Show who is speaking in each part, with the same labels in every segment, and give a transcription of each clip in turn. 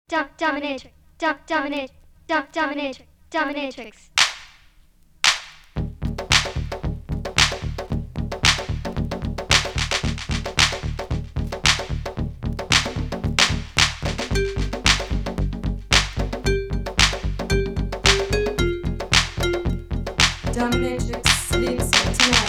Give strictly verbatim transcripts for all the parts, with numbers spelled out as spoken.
Speaker 1: Dom- dominatrix, dom- dominate, dom- dominatrix, dominatrix.
Speaker 2: Dominatrix sleeps tonight.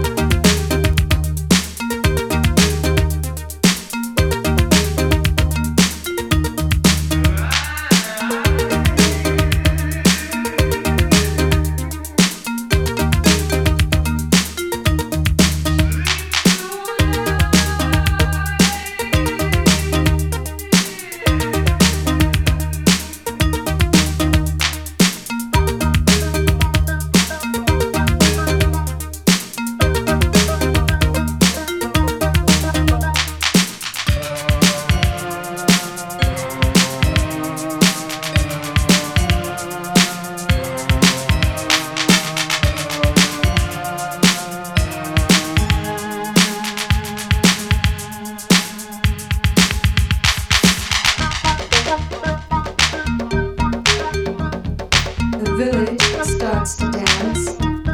Speaker 2: The village starts to dance.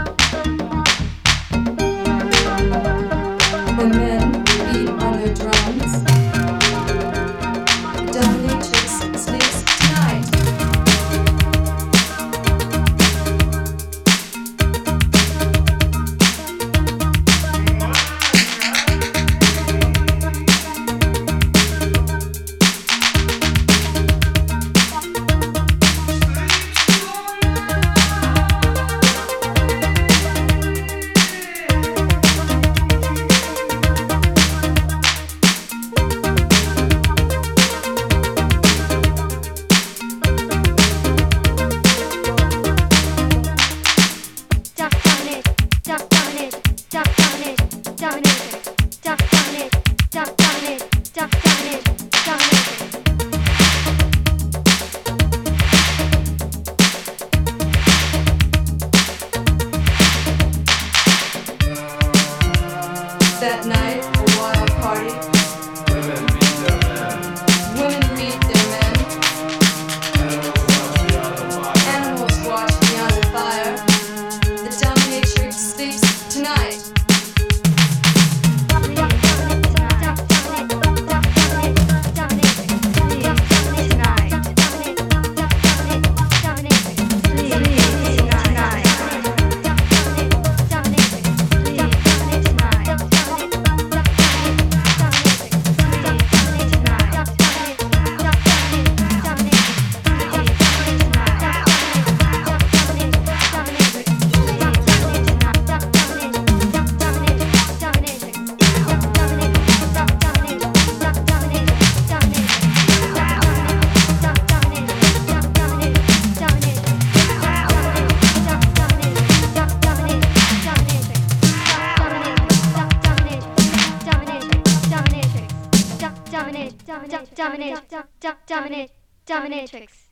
Speaker 2: The men beat on their drums. The dominatrix sleeps tonight. That night, a wild party.
Speaker 3: Women beat their men.
Speaker 2: Women beat their men.
Speaker 3: Animals watch beyond the fire.
Speaker 2: Animals watch beyond the fire. The dominatrix sleeps tonight.
Speaker 1: Dominate, dominate, dominate, dominate, dominate, dominatrix.